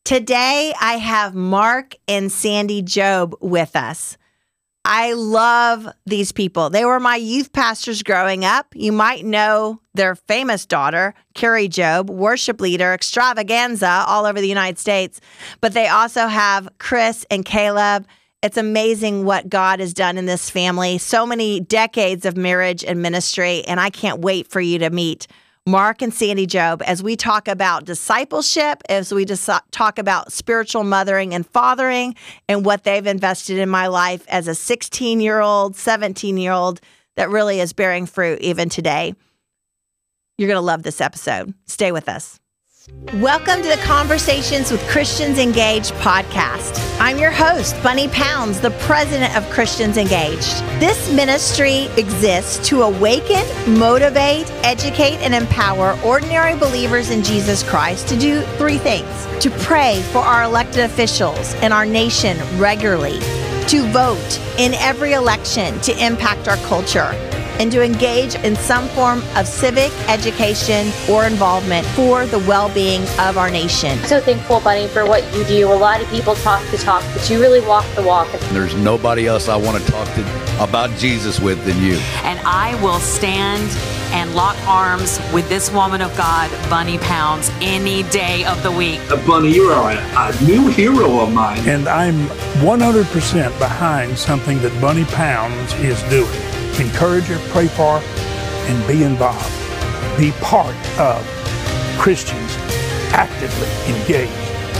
Today, I have Mark and Sandy Jobe with us. I love these people. They were my youth pastors growing up. You might know their famous daughter, Carrie Jobe, worship leader, extravaganza all over the United States. But they also have Chris and Caleb. It's amazing what God has done in this family. So many decades of marriage and ministry, and I can't wait for you to meet Mark and Sandy Jobe as we talk about discipleship, as we just talk about spiritual mothering and fathering, and what they've invested in my life as a 16-year-old, 17-year-old that really is bearing fruit even today. You're going to love this episode. Stay with us. Welcome to the Conversations with Christians Engaged podcast. I'm your host, Bunny Pounds, the president of Christians Engaged. This ministry exists to awaken, motivate, educate, and empower ordinary believers in Jesus Christ to do three things: to pray for our elected officials and our nation regularly, to vote in every election to impact our culture, and to engage in some form of civic education or involvement for the well-being of our nation. I'm so thankful, Bunny, for what you do. A lot of people talk the talk, but you really walk the walk. There's nobody else I want to talk to about Jesus with than you. And I will stand and lock arms with this woman of God, Bunny Pounds, any day of the week. Bunny, you are a new hero of mine. And I'm 100% behind something that Bunny Pounds is doing. Encourage her, pray for her, and be involved. Be part of Christians actively engaged.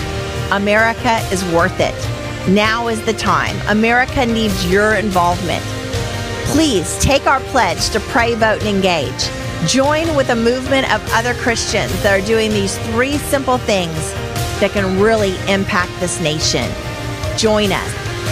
America is worth it. Now is the time. America needs your involvement. Please take our pledge to pray, vote, and engage. Join with a movement of other Christians that are doing these three simple things that can really impact this nation. Join us.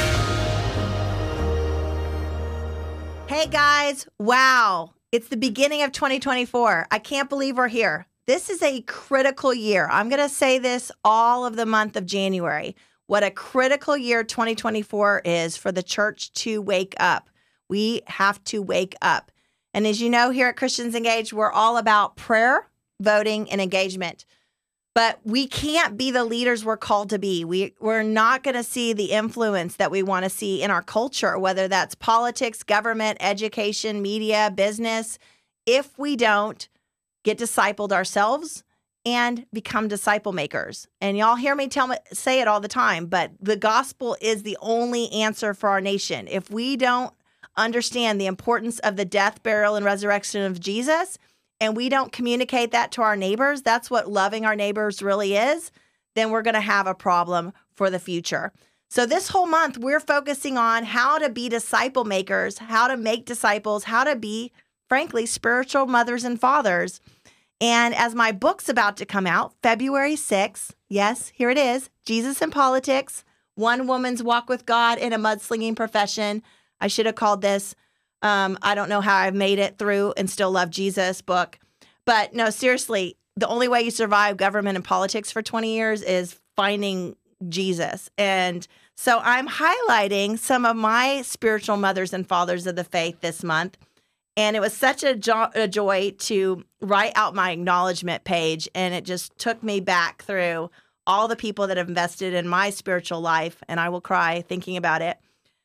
Hey guys, wow, it's the beginning of 2024. I can't believe we're here. This is a critical year. I'm going to say this all of the month of January. What a critical year 2024 is for the church to wake up. We have to wake up. And as you know, here at Christians Engaged, we're all about prayer, voting, and engagement. But we can't be the leaders we're called to be. We're not going to see the influence that we want to see in our culture, whether that's politics, government, education, media, business, if we don't get discipled ourselves and become disciple makers. And y'all hear me say it all the time, but the gospel is the only answer for our nation. If we don't understand the importance of the death, burial, and resurrection of Jesus, and we don't communicate that to our neighbors, that's what loving our neighbors really is, then we're going to have a problem for the future. So this whole month, we're focusing on how to be disciple makers, how to make disciples, how to be, frankly, spiritual mothers and fathers. And as my book's about to come out, February 6th, yes, here it is, Jesus in Politics, One Woman's Walk with God in a Mudslinging Profession. I should have called this I don't know how I've made it through and still love Jesus book. But no, seriously, the only way you survive government and politics for 20 years is finding Jesus. And so I'm highlighting some of my spiritual mothers and fathers of the faith this month. And it was such a joy to write out my acknowledgement page. And it just took me back through all the people that have invested in my spiritual life. And I will cry thinking about it.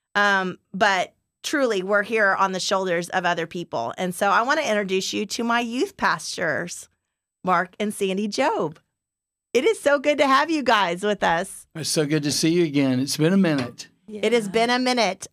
But truly, we're here on the shoulders of other people. And so I want to introduce you to my youth pastors, Mark and Sandy Jobe. It is so good to have you guys with us. It's so good to see you again. It's been a minute. Yeah. It has been a minute.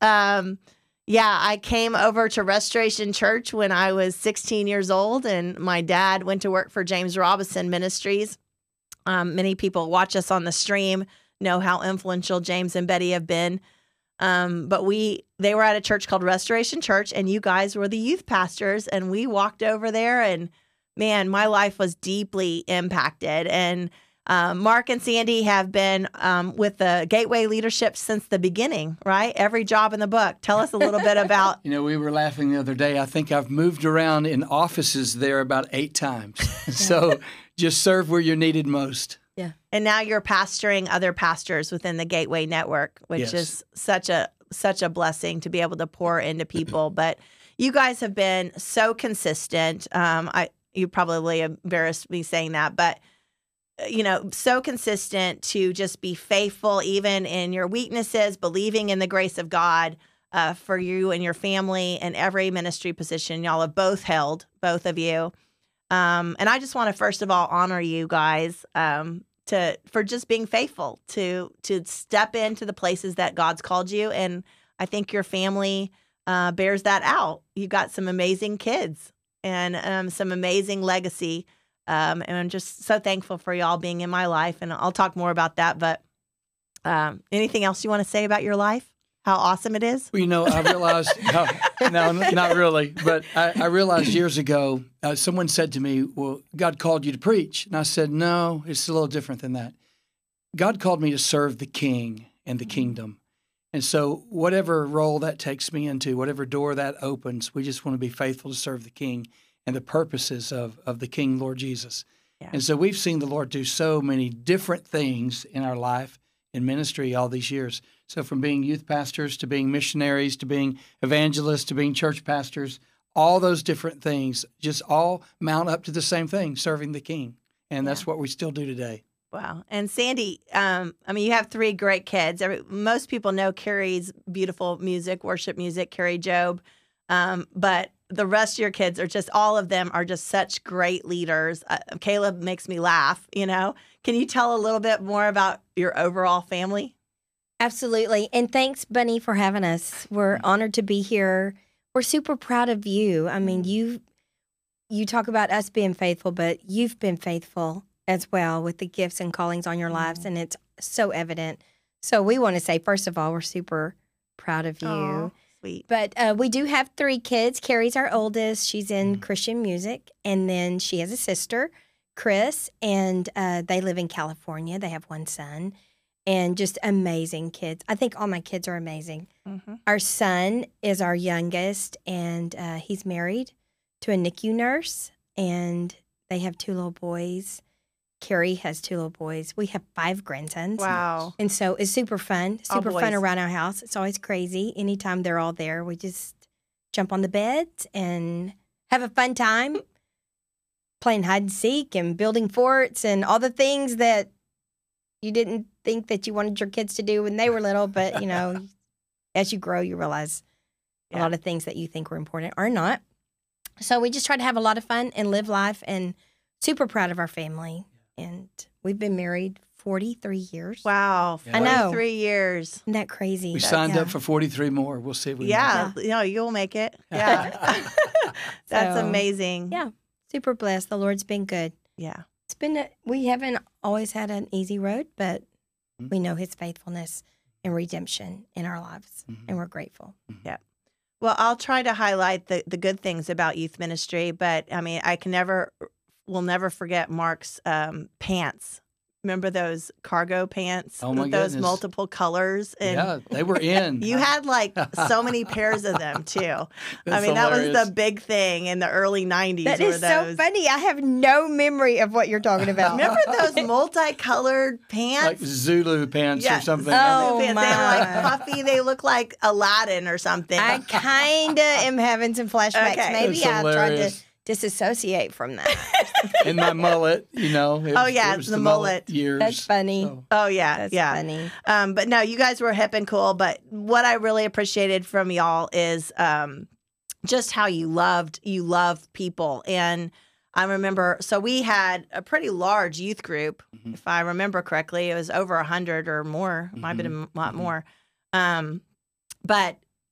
I came over to Restoration Church when I was 16 years old, and my dad went to work for James Robison Ministries. Many people watch us on the stream, know how influential James and Betty have been. But they were at a church called Restoration Church, and you guys were the youth pastors, and we walked over there, and man, my life was deeply impacted. And Mark and Sandy have been with the Gateway leadership since the beginning, right? Every job in the book. Tell us a little bit about. You know, we were laughing the other day. I think I've moved around in offices there about 8 times. So just serve where you're needed most. Yeah. And now you're pastoring other pastors within the Gateway Network, which is such a blessing to be able to pour into people. But you guys have been so consistent. You probably embarrassed me saying that, but so consistent to just be faithful, even in your weaknesses, believing in the grace of God for you and your family and every ministry position y'all have both held, both of you. And I just want to, first of all, honor you guys for just being faithful to step into the places that God's called you. And I think your family bears that out. You've got some amazing kids and some amazing legacy. And I'm just so thankful for y'all being in my life. And I'll talk more about that. But anything else you want to say about your life? How awesome it is? Well, I realized, no, not really. But I realized years ago, someone said to me, well, God called you to preach. And I said, no, it's a little different than that. God called me to serve the King and the kingdom. And so whatever role that takes me into, whatever door that opens, we just want to be faithful to serve the King and the purposes of the King, Lord Jesus. Yeah. And so we've seen the Lord do so many different things in our life, in ministry, all these years. So from being youth pastors to being missionaries to being evangelists to being church pastors, all those different things just all mount up to the same thing, serving the King. And that's what we still do today. Wow. And Sandy, you have 3 great kids. Most people know Carrie's beautiful music, worship music, Carrie Job. But the rest of your kids are just, all of them are just such great leaders. Caleb makes me laugh, Can you tell a little bit more about your overall family? Absolutely. And thanks, Bunny, for having us. We're honored to be here. We're super proud of you. I mean, you talk about us being faithful, but you've been faithful as well with the gifts and callings on your lives, and it's so evident. So we want to say, first of all, we're super proud of you. Oh, sweet. But we do have 3 kids. Carrie's our oldest. She's in Christian music. And then she has a sister, Chris, and they live in California. They have 1 son. And just amazing kids. I think all my kids are amazing. Mm-hmm. Our son is our youngest, and he's married to a NICU nurse, and they have 2 little boys. Carrie has 2 little boys. We have 5 grandsons. Wow. And so it's super fun. Super boys. Fun around our house. It's always crazy. Anytime they're all there, we just jump on the beds and have a fun time playing hide and seek and building forts and all the things that you didn't think that you wanted your kids to do when they were little. But, as you grow, you realize a lot of things that you think were important are not. So we just try to have a lot of fun and live life, and super proud of our family. And we've been married 43 years. Wow. I know. 43 years. Isn't that crazy? We signed up for 43 more. We'll see if we make it. You'll make it. Yeah. That's amazing. Yeah. Super blessed. The Lord's been good. Yeah. It's been, we haven't always had an easy road, but we know his faithfulness and redemption in our lives, and we're grateful. Yeah. Well, I'll try to highlight the good things about youth ministry, but we'll never forget Mark's pants. Remember those cargo pants with those multiple colors? And yeah, they were in. You had so many pairs of them too. That was the big thing in the early 90s. That is so funny. I have no memory of what you're talking about. Remember those multicolored pants? Like Zulu pants or something. Oh, pants. my. They were puffy. They look like Aladdin or something. I kind of am having some flashbacks. Okay. Maybe I tried to disassociate from that. And my mullet, it was the mullet years. That's funny. So. Oh yeah, that's funny. funny. But no, you guys were hip and cool. But what I really appreciated from y'all is just how you love people. And I remember, so we had a pretty large youth group, if I remember correctly. It was over 100 or more. It might have been a lot more. But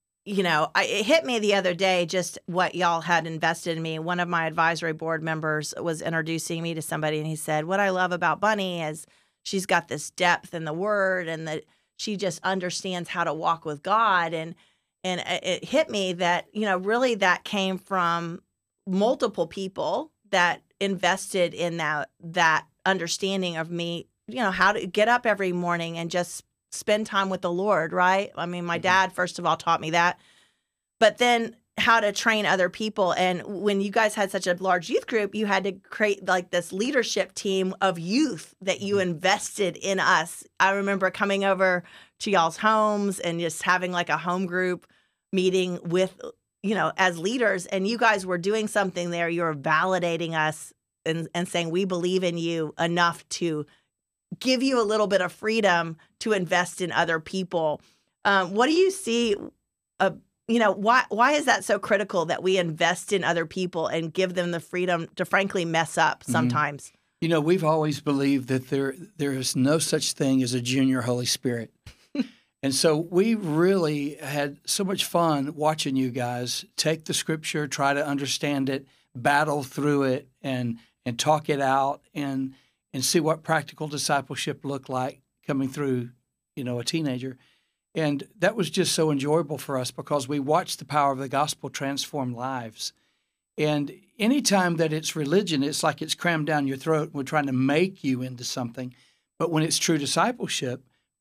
it hit me the other day just what y'all had invested in me. One of my advisory board members was introducing me to somebody, and he said, what I love about Bunny is she's got this depth in the word, and that she just understands how to walk with God. And it hit me that, really that came from multiple people that invested in that understanding of me, how to get up every morning and just spend time with the Lord, right? My dad, first of all, taught me that, but then how to train other people. And when you guys had such a large youth group, you had to create this leadership team of youth that you invested in us. I remember coming over to y'all's homes and just having a home group meeting with, as leaders, and you guys were doing something there. You were validating us and saying, we believe in you enough to give you a little bit of freedom to invest in other people. What do you see? Why is that so critical that we invest in other people and give them the freedom to frankly mess up sometimes? We've always believed that there is no such thing as a junior Holy Spirit. And so we really had so much fun watching you guys take the scripture, try to understand it, battle through it, and talk it out, and see what practical discipleship looked like coming through, a teenager. And that was just so enjoyable for us because we watched the power of the gospel transform lives. And anytime that it's religion, it's like it's crammed down your throat. We're trying to make you into something. But when it's true discipleship,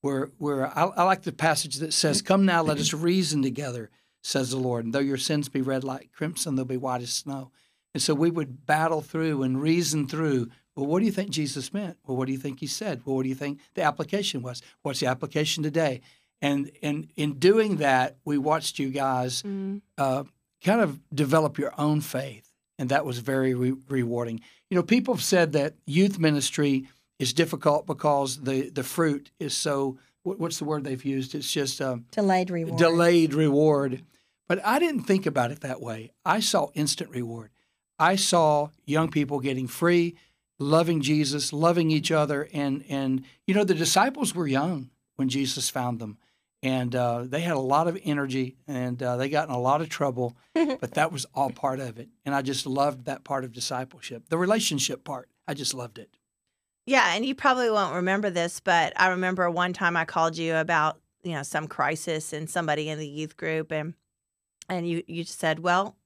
I like the passage that says, "Come now, let us reason together," says the Lord. "And though your sins be red like crimson, they'll be white as snow." And so we would battle through and reason through, well, what do you think Jesus meant? Well, what do you think he said? Well, what do you think the application was? What's the application today? And in doing that, we watched you guys kind of develop your own faith, and that was very rewarding. People have said that youth ministry is difficult because the fruit is so, what's the word they've used? It's just delayed reward. Delayed reward. But I didn't think about it that way. I saw instant reward. I saw young people getting free, loving Jesus, loving each other. And the disciples were young when Jesus found them. And they had a lot of energy, and they got in a lot of trouble. But that was all part of it. And I just loved that part of discipleship. The relationship part, I just loved it. Yeah, and you probably won't remember this, but I remember one time I called you about, some crisis and somebody in the youth group, and you just said, well,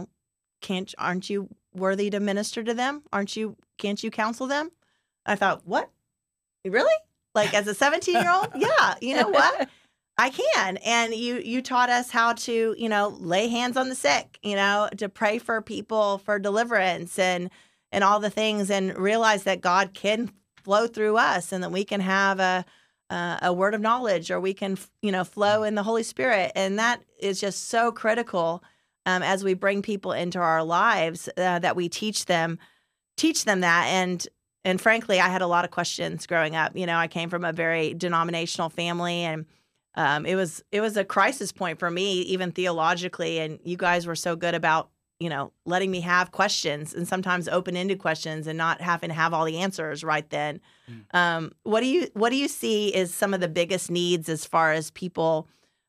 aren't you worthy to minister to them? Can't you counsel them? I thought, what? Really? Like as a 17-year-old? Yeah, you know what? I can. And you taught us how to, lay hands on the sick, to pray for people for deliverance and all the things, and realize that God can flow through us, and that we can have a word of knowledge, or we can, flow in the Holy Spirit. And that is just so critical as we bring people into our lives, that we teach them that. And frankly, I had a lot of questions growing up. I came from a very denominational family, and it was a crisis point for me, even theologically. And you guys were so good about letting me have questions, and sometimes open-ended questions, and not having to have all the answers right then. What do you see is some of the biggest needs as far as people,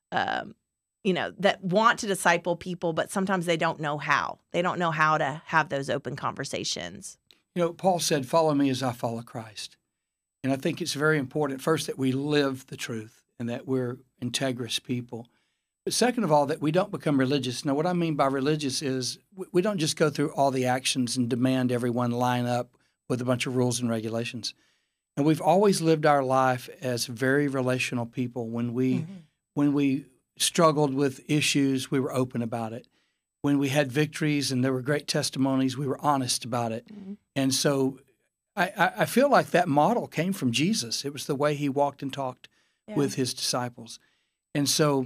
that want to disciple people, but sometimes they don't know how. They don't know how to have those open conversations. Paul said, "Follow me as I follow Christ." And I think it's very important, first, that we live the truth and that we're integrous people. But second of all, that we don't become religious. Now, what I mean by religious is we don't just go through all the actions and demand everyone line up with a bunch of rules and regulations. And we've always lived our life as very relational people. When we struggled with issues, we were open about it. When we had victories and there were great testimonies, we were honest about it. And so I feel like that model came from Jesus. It was the way he walked and talked with his disciples. And so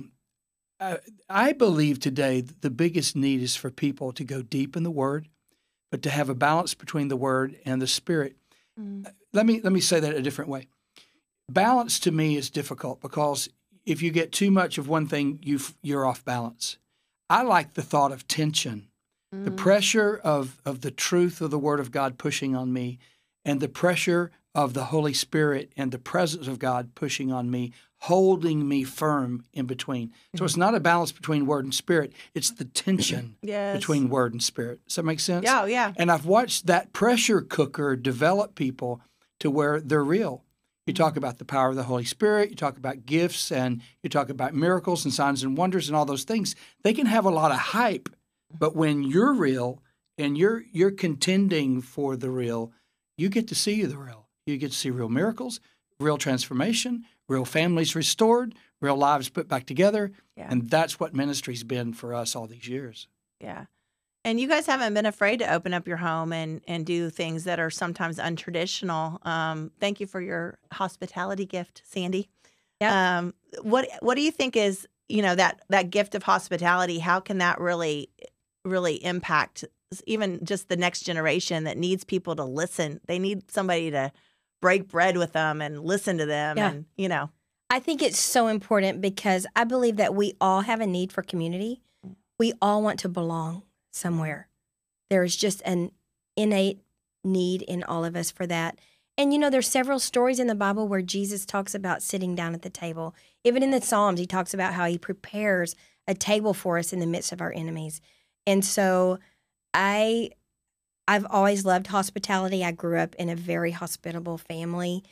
I believe today the biggest need is for people to go deep in the Word, but to have a balance between the Word and the Spirit. Let me say that a different way. Balance to me is difficult because if you get too much of one thing, you're off balance. I like the thought of tension, the pressure of the truth of the Word of God pushing on me, and the pressure of the Holy Spirit and the presence of God pushing on me, holding me firm in between. So it's not a balance between Word and Spirit. It's the tension between Word and Spirit. Does that make sense? Yeah, yeah. And I've watched that pressure cooker develop people to where they're real. You talk about the power of the Holy Spirit, you talk about gifts, and you talk about miracles and signs and wonders and all those things. They can have a lot of hype, but when you're real and you're contending for the real, you get to see the real. You get to see real miracles, real transformation, real families restored, real lives put back together. Yeah. And that's what ministry's been for us all these years. Yeah. And you guys haven't been afraid to open up your home and do things that are sometimes untraditional. Thank you for your hospitality gift, Sandy. Yeah. What do you think is, that gift of hospitality, how can that really impact even just the next generation that needs people to listen. They need somebody to break bread with them and listen to them. Yeah. And, you know. I think it's so important because I believe that we all have a need for community. We all want to belong somewhere. There's just an innate need in all of us for that. And, you know, there's several stories in the Bible where Jesus talks about sitting down at the table. Even in the Psalms, he talks about how he prepares a table for us in the midst of our enemies. And so I've always loved hospitality. I grew up in a very hospitable family.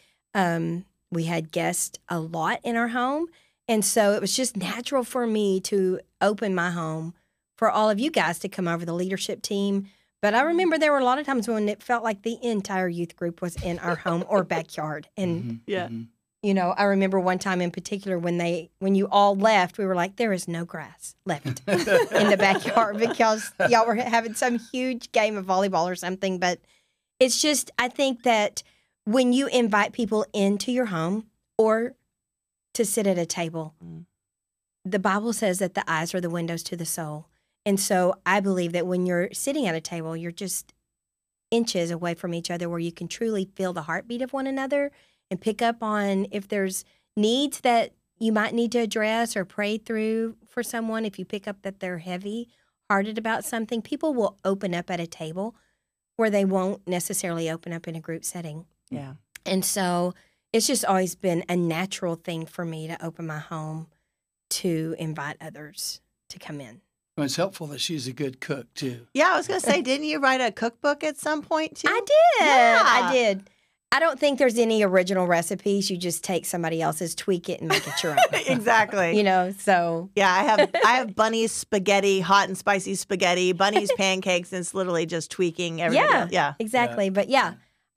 We had guests a lot in our home. And so it was just natural for me to open my home for all of you guys to come over, the leadership team. But I remember there were a lot of times when it felt like the entire youth group was in our home or backyard. And, you know, I remember one time in particular when you all left, we were like, there is no grass left in the backyard because y'all were having some huge game of volleyball or something. But it's just, I think that when you invite people into your home or to sit at a table, the Bible says that the eyes are the windows to the soul. And so I believe that when you're sitting at a table, you're just inches away from each other where you can truly feel the heartbeat of one another and pick up on if there's needs that you might need to address or pray through for someone. If you pick up that they're heavy-hearted about something, people will open up at a table where they won't necessarily open up in a group setting. Yeah. And so it's just always been a natural thing for me to open my home to invite others to come in. Well, it's helpful that she's a good cook, too. Yeah, I was going to say, didn't you write a cookbook at some point, too? I did. Yeah. I did. I don't think there's any original recipes. You just take somebody else's, tweak it, and make it your own. Exactly. You know, so. Yeah, I have Bunny's spaghetti, hot and spicy spaghetti, Bunny's pancakes, and it's literally just tweaking everything. Yeah, exactly. But yeah,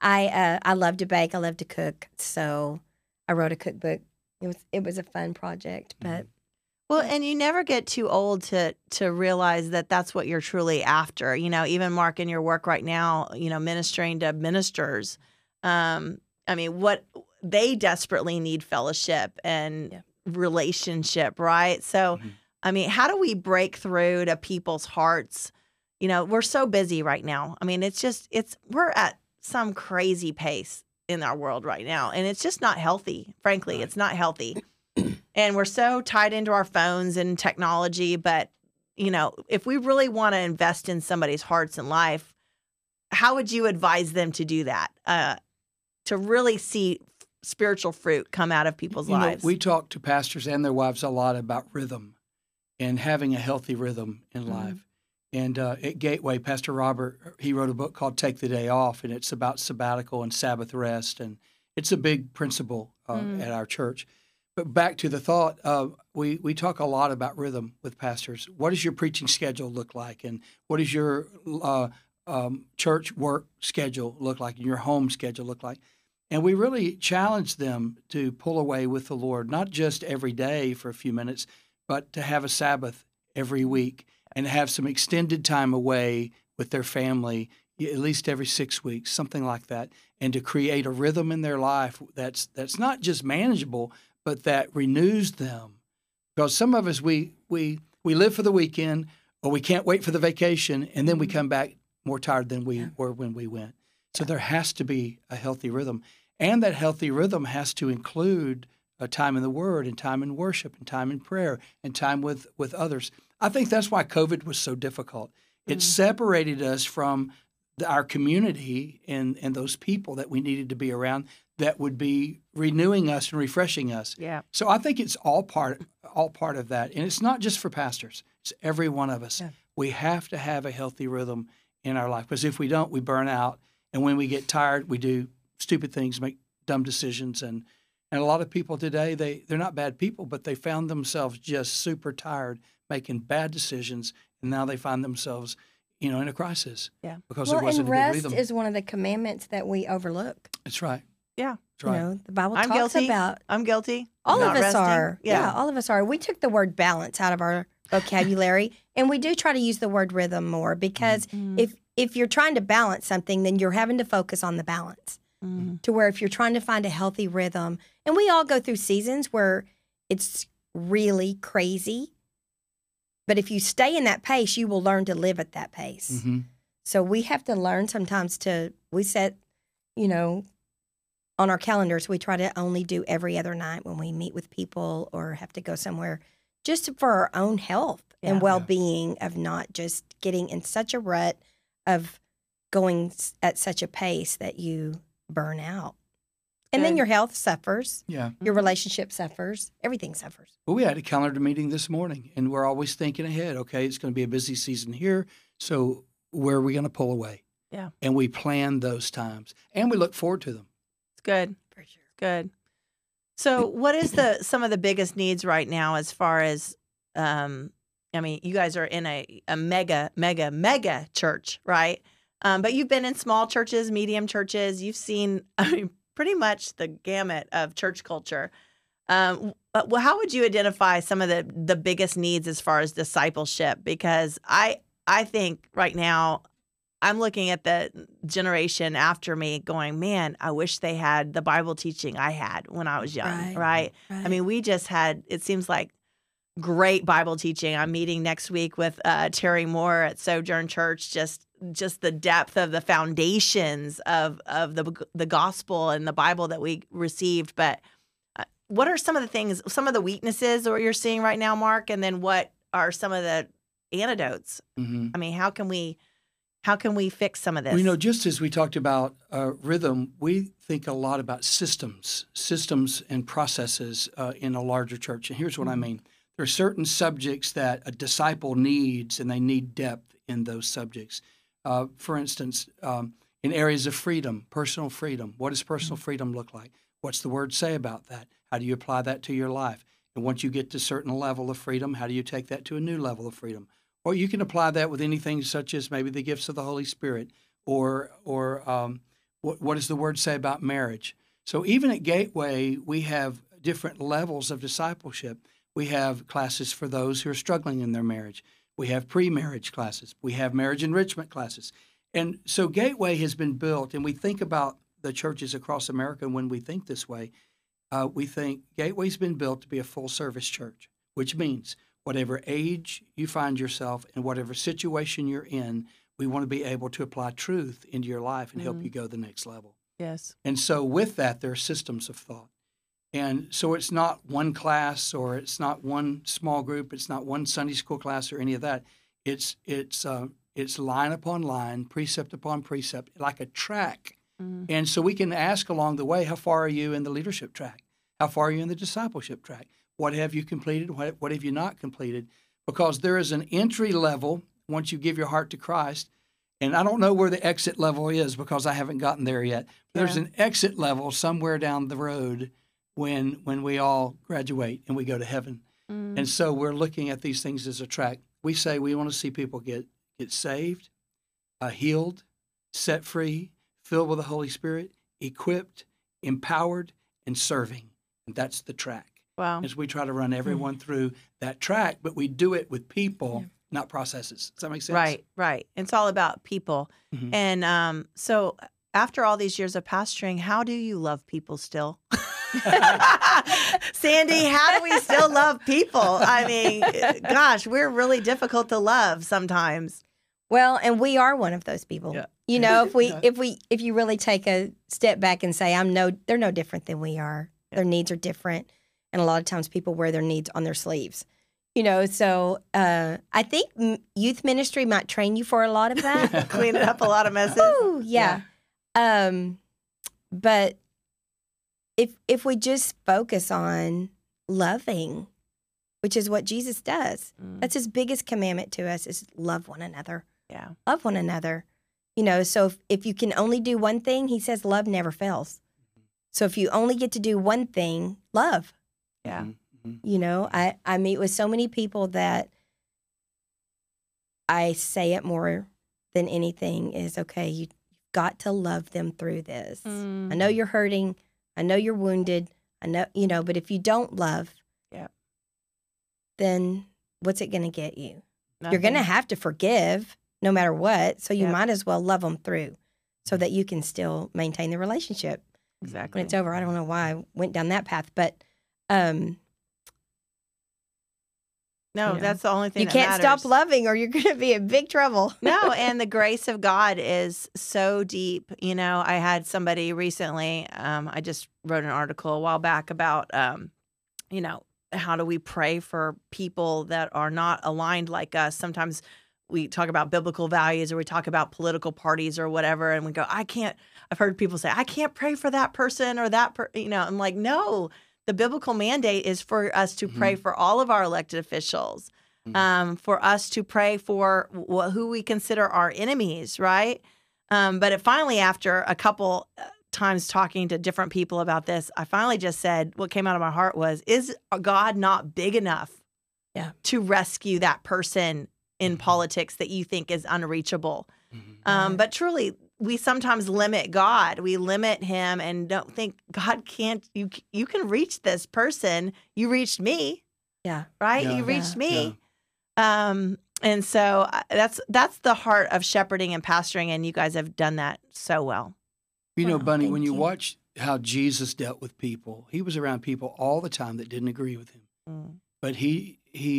I love to bake. I love to cook. So I wrote a cookbook. It was a fun project, but. Well, and you never get too old to realize that that's what you're truly after. You know, even Mark, in your work right now, you know, ministering to ministers. I mean, what they desperately need fellowship and relationship, right? So, I mean, how do we break through to people's hearts? You know, we're so busy right now. I mean, we're at some crazy pace in our world right now, and it's just not healthy. Frankly, it's not healthy. And we're so tied into our phones and technology. But, you know, if we really want to invest in somebody's hearts and life, how would you advise them to do that? To really see spiritual fruit come out of people's lives? We talk to pastors and their wives a lot about rhythm and having a healthy rhythm in life. And at Gateway, Pastor Robert, he wrote a book called Take the Day Off, and it's about sabbatical and Sabbath rest. And it's a big principle at our church. But back to the thought, we talk a lot about rhythm with pastors. What does your preaching schedule look like? And what does your church work schedule look like? And your home schedule look like? And we really challenge them to pull away with the Lord, not just every day for a few minutes, but to have a Sabbath every week and have some extended time away with their family, at least every 6 weeks, something like that, and to create a rhythm in their life that's not just manageable, but that renews them. Because some of us, we live for the weekend, or we can't wait for the vacation, and then we come back more tired than we were when we went. So there has to be a healthy rhythm. And that healthy rhythm has to include a time in the Word and time in worship and time in prayer and time with others. I think that's why COVID was so difficult. It separated us from our community and those people that we needed to be around that would be renewing us and refreshing us. Yeah. So I think it's all part of that. And it's not just for pastors. It's every one of us. Yeah. We have to have a healthy rhythm in our life, because if we don't, we burn out. And when we get tired, we do stupid things, make dumb decisions. And a lot of people today, they're not bad people, but they found themselves just super tired, making bad decisions. And now they find themselves, in a crisis. Yeah. Because there wasn't a good rhythm. And rest is one of the commandments that we overlook. That's right. Yeah. That's right. The Bible talks about. I'm guilty. All of us are. Yeah, all of us are. We took the word balance out of our vocabulary, and we do try to use the word rhythm more, because if you're trying to balance something, then you're having to focus on the balance. To where if you're trying to find a healthy rhythm, and we all go through seasons where it's really crazy, but if you stay in that pace, you will learn to live at that pace. So we have to learn sometimes we set, you know, on our calendars, we try to only do every other night when we meet with people or have to go somewhere, just for our own health and well-being, of not just getting in such a rut of going at such a pace that you burn out. And then your health suffers. Yeah. Your relationship suffers. Everything suffers. Well, we had a calendar meeting this morning, and we're always thinking ahead. Okay, it's going to be a busy season here, so where are we going to pull away? Yeah. And we plan those times, and we look forward to them. It's good. For sure. Good. So what is some of the biggest needs right now as far as, I mean, you guys are in a mega church, right? But you've been in small churches, medium churches. You've seen, I mean, pretty much the gamut of church culture. Well, how would you identify some of the biggest needs as far as discipleship? Because I think right now I'm looking at the generation after me going, man, I wish they had the Bible teaching I had when I was young, right? I mean, we just had, it seems like, great Bible teaching. I'm meeting next week with Terry Moore at Sojourn Church, just the depth of the foundations of the gospel and the Bible that we received. But what are some of the things, some of the weaknesses that you're seeing right now, Mark? And then what are some of the antidotes? Mm-hmm. I mean, how can we fix some of this? Well, you know, just as we talked about rhythm, we think a lot about systems and processes in a larger church. And here's what I mean. There are certain subjects that a disciple needs, and they need depth in those subjects. For instance, in areas of freedom, personal freedom. What does personal freedom look like? What's the Word say about that? How do you apply that to your life? And once you get to a certain level of freedom, how do you take that to a new level of freedom? Or you can apply that with anything such as maybe the gifts of the Holy Spirit, or what does the Word say about marriage? So even at Gateway, we have different levels of discipleship. We have classes for those who are struggling in their marriage. We have pre-marriage classes. We have marriage enrichment classes. And so Gateway has been built, and we think about the churches across America, and when we think this way, we think Gateway's been built to be a full-service church, which means whatever age you find yourself and whatever situation you're in, we want to be able to apply truth into your life and help you go the next level. Yes. And so with that, there are systems of thought. And so it's not one class, or it's not one small group, it's not one Sunday school class or any of that. It's line upon line, precept upon precept, like a track. Mm-hmm. And so we can ask along the way, how far are you in the leadership track? How far are you in the discipleship track? What have you completed? What have you not completed? Because there is an entry level once you give your heart to Christ. And I don't know where the exit level is because I haven't gotten there yet. There's an exit level somewhere down the road when we all graduate and we go to heaven. Mm. And so we're looking at these things as a track. We say we want to see people get saved, healed, set free, filled with the Holy Spirit, equipped, empowered, and serving. And that's the track. Wow. As we try to run everyone through that track, but we do it with people, not processes. Does that make sense? Right. It's all about people. Mm-hmm. And so after all these years of pastoring, how do you love people still? Sandy, how do we still love people? I mean, gosh, we're really difficult to love sometimes. Well, and we are one of those people. Yeah. You know, if you really take a step back and say, they're no different than we are. Yeah. Their needs are different, and a lot of times people wear their needs on their sleeves. You know, so I think youth ministry might train you for a lot of that, cleaning up a lot of messes. Ooh, yeah. But if we just focus on loving, which is what Jesus does, that's his biggest commandment to us, is love one another. Yeah. Love one another. You know, so if you can only do one thing, he says love never fails. So if you only get to do one thing, love. Yeah. Mm-hmm. You know, I meet with so many people that I say it more than anything is, okay, you've got to love them through this. I know you're hurting. I know you're wounded. I know, you know, but if you don't love, then what's it going to get you? Nothing. You're going to have to forgive no matter what. So you might as well love them through so that you can still maintain the relationship. Exactly. When it's over. I don't know why I went down that path, but No, You know? that's the only thing You that can't matters. stop loving, or you're going to be in big trouble. No, and the grace of God is so deep. You know, I had somebody recently, I just wrote an article a while back about, you know, how do we pray for people that are not aligned like us? Sometimes we talk about biblical values or we talk about political parties or whatever, and we go, I've heard people say, I can't pray for that person or you know, I'm like, no, the biblical mandate is for us to pray for all of our elected officials, for us to pray for who we consider our enemies, right? But it finally, after a couple times talking to different people about this, I finally just said, what came out of my heart was, is God not big enough to rescue that person in politics that you think is unreachable? But truly, we sometimes limit God. We limit him and don't think God can't, you can reach this person. You reached me. Yeah. Right? Yeah. You reached me. Yeah. And so that's the heart of shepherding and pastoring, and you guys have done that so well. You know, Wow, Bunny, thank when you you. watch how Jesus dealt with people, he was around people all the time that didn't agree with him. But he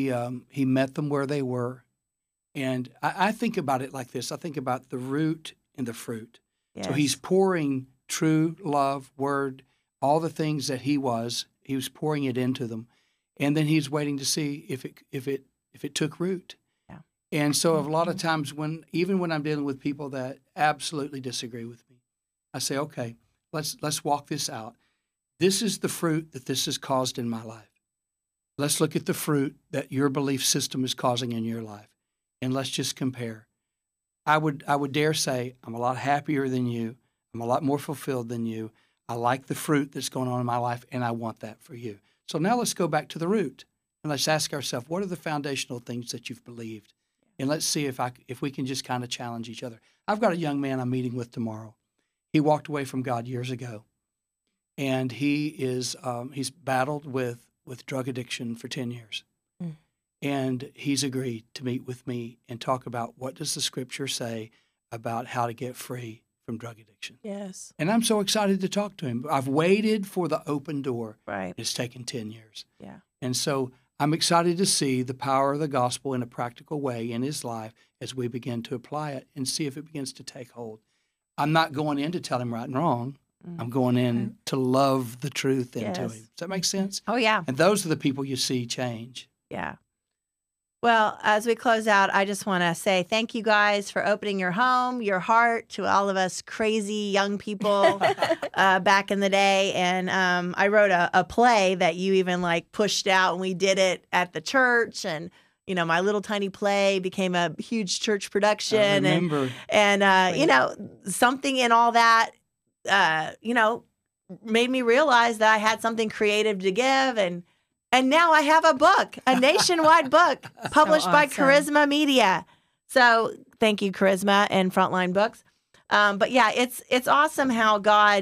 met them where they were. And I think about it like this. I think about the root and the fruit. Yes. So he's pouring true love, word, all the things that he was pouring it into them. And then he's waiting to see if it took root. Yeah. And so a lot of times even when I'm dealing with people that absolutely disagree with me, I say, okay, let's walk this out. This is the fruit that this has caused in my life. Let's look at the fruit that your belief system is causing in your life, and let's just compare. I would dare say I'm a lot happier than you. I'm a lot more fulfilled than you. I like the fruit that's going on in my life, and I want that for you. So now let's go back to the root, and let's ask ourselves, what are the foundational things that you've believed? And let's see if we can just kind of challenge each other. I've got a young man I'm meeting with tomorrow. He walked away from God years ago, and he's battled with drug addiction for 10 years. And he's agreed to meet with me and talk about what does the scripture say about how to get free from drug addiction. Yes. And I'm so excited to talk to him. I've waited for the open door. Right. It's taken 10 years. Yeah. And so I'm excited to see the power of the gospel in a practical way in his life as we begin to apply it and see if it begins to take hold. I'm not going in to tell him right and wrong. I'm going in to love the truth into him. Yes. Does that make sense? Oh, yeah. And those are the people you see change. Yeah. Well, as we close out, I just want to say thank you guys for opening your home, your heart to all of us crazy young people back in the day. And I wrote a play that you even like pushed out, and we did it at the church. And, you know, my little tiny play became a huge church production. I remember. And you know, something in all that, you know, made me realize that I had something creative to give. And now I have a book, a nationwide book published by awesome. Charisma Media. So thank you, Charisma and Frontline Books. But yeah, it's awesome how God,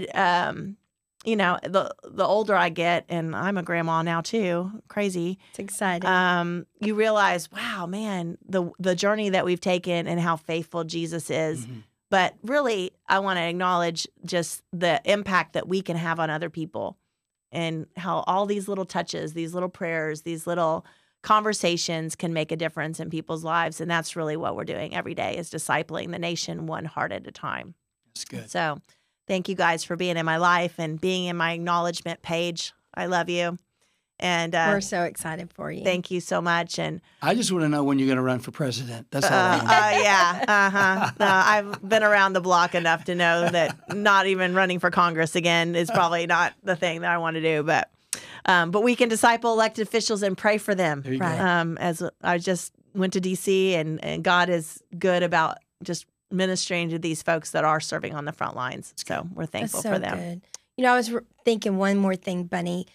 you know, the older I get, and I'm a grandma now too, crazy. It's exciting. You realize, wow, man, the journey that we've taken and how faithful Jesus is. Mm-hmm. But really, I want to acknowledge just the impact that we can have on other people. And how all these little touches, these little prayers, these little conversations can make a difference in people's lives. And that's really what we're doing every day, is discipling the nation one heart at a time. That's good. So thank you guys for being in my life and being in my acknowledgement page. I love you. And We're so excited for you. thank you so much. And I just want to know when you're going to run for president. That's all I want. yeah. No, I've been around the block enough to know that not even running for Congress again is probably not the thing that I want to do. But we can disciple elected officials and pray for them. There you go. As I just went to D.C. and God is good about just ministering to these folks that are serving on the front lines. So we're That's thankful so for them. good. You know, I was thinking one more thing, Bunny.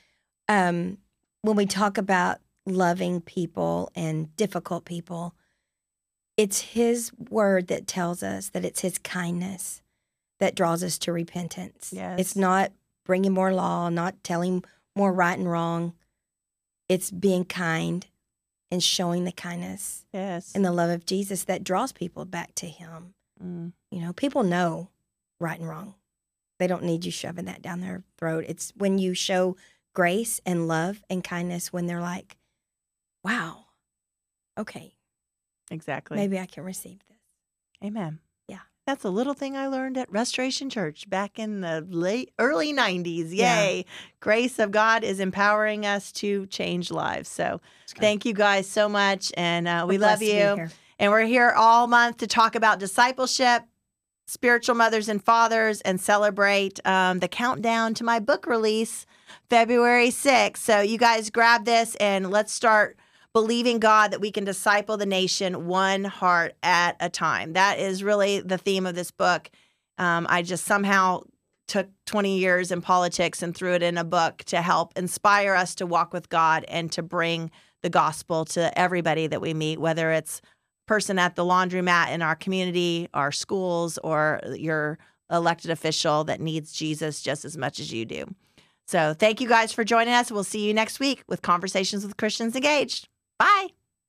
When we talk about loving people and difficult people, it's His word that tells us that it's His kindness that draws us to repentance. Yes. It's not bringing more law, not telling more right and wrong. It's being kind and showing the kindness Yes. and the love of Jesus that draws people back to Him. Mm. You know, people know right and wrong. They don't need you shoving that down their throat. It's when you show grace and love and kindness when they're like, wow, okay, Exactly. maybe I can receive this. Amen. Yeah. That's a little thing I learned at Restoration Church back in the early 90s. Yay. Yeah. Grace of God is empowering us to change lives. So thank you guys so much. And we We're love blessed to be you. here. And we're here all month to talk about discipleship, spiritual mothers and fathers, and celebrate the countdown to my book release, February 6th. So you guys grab this and let's start believing God that we can disciple the nation one heart at a time. That is really the theme of this book. I just somehow took 20 years in politics and threw it in a book to help inspire us to walk with God and to bring the gospel to everybody that we meet, whether it's person at the laundromat in our community, our schools, or your elected official that needs Jesus just as much as you do. So thank you guys for joining us. We'll see you next week with Conversations with Christians Engaged. Bye.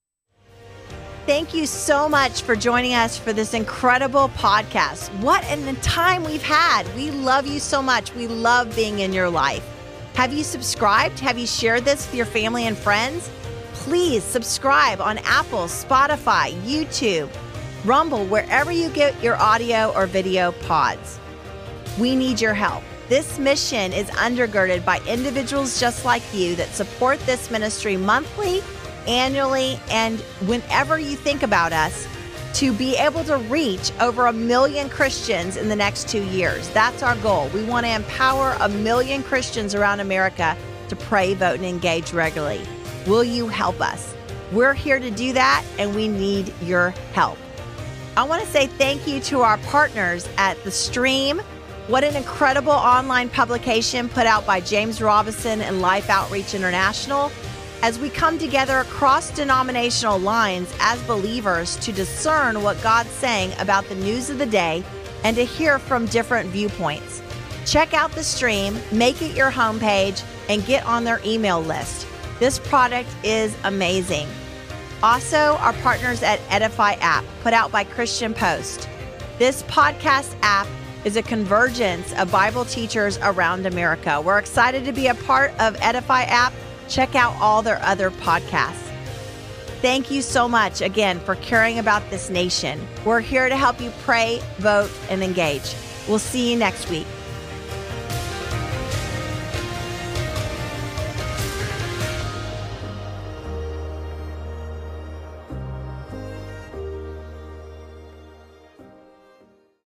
Thank you so much for joining us for this incredible podcast. What a time we've had. We love you so much. We love being in your life. Have you subscribed? Have you shared this with your family and friends? Please subscribe on Apple, Spotify, YouTube, Rumble, wherever you get your audio or video pods. We need your help. This mission is undergirded by individuals just like you that support this ministry monthly, annually, and whenever you think about us, to be able to reach over 1 million Christians in the next 2 years. That's our goal. We want to empower 1 million Christians around America to pray, vote, and engage regularly. Will you help us? We're here to do that, and we need your help. I want to say thank you to our partners at The Stream. What an incredible online publication put out by James Robison and Life Outreach International, as we come together across denominational lines as believers to discern what God's saying about the news of the day and to hear from different viewpoints. Check out The Stream, make it your homepage, and get on their email list. This product is amazing. Also, our partners at Edify app, put out by Christian Post. This podcast app is a convergence of Bible teachers around America. We're excited to be a part of Edify app. Check out all their other podcasts. Thank you so much again for caring about this nation. We're here to help you pray, vote, and engage. We'll see you next week.